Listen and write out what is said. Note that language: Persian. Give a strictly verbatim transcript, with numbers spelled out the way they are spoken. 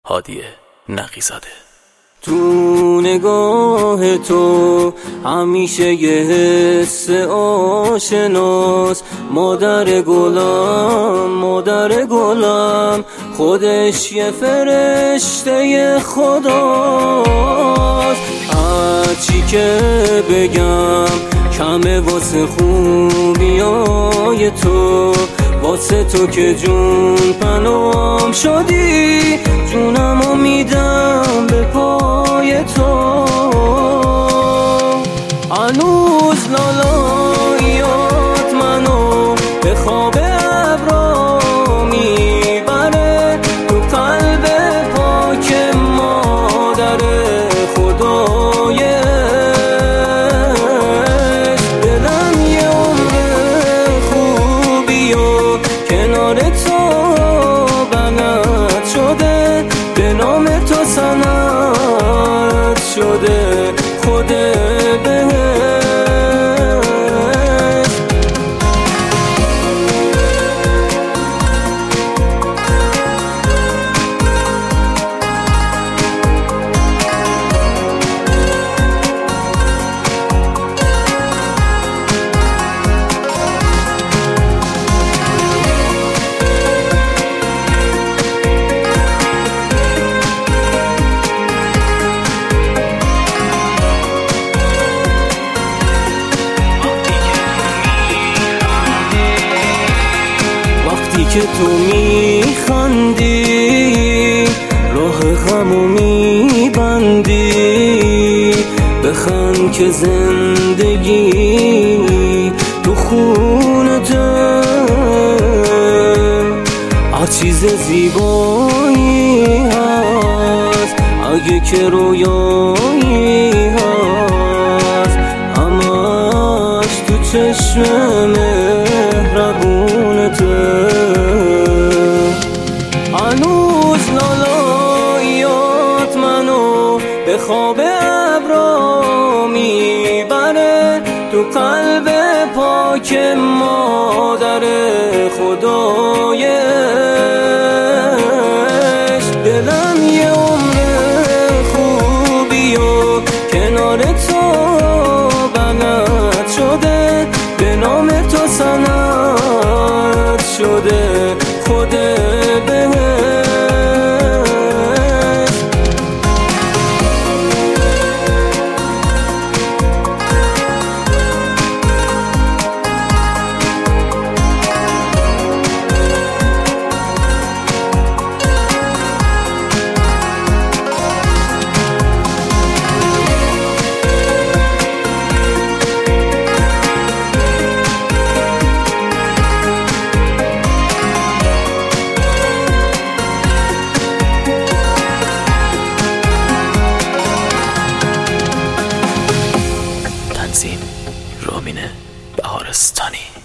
هادی نقی‌زاده. تو نگاه تو همیشه یه حس آشناست، مادر گلم مادر گلم، خودش یه فرشته خداست. هرچی که بگم کمه واسه خوبیای تو، واسه تو که جون پنام شدی، جونمو میدم به پای تو. هنوز لالاییات منو به خواب ابرا میبره، تو قلب پاک مادر خدایش. دلم یه عمر خوبی و کنار تو بلد شده، به نام تو سند شده خود بهش. که تو میخندی راه غمو میبندی، بخند که زندگی تو خونته. هر چیز زیبایی هست اگه که رویایی هست، همش تو چشم مهربونته. هنوز لالاییات منو به خواب ابرا میبره، تو قلب پاک مادر خدایش. دلم یه عمر خوبی و کنار تو بلد شده، به نام تو سند شده خود بهش. تنظیم رامین بهارستانی.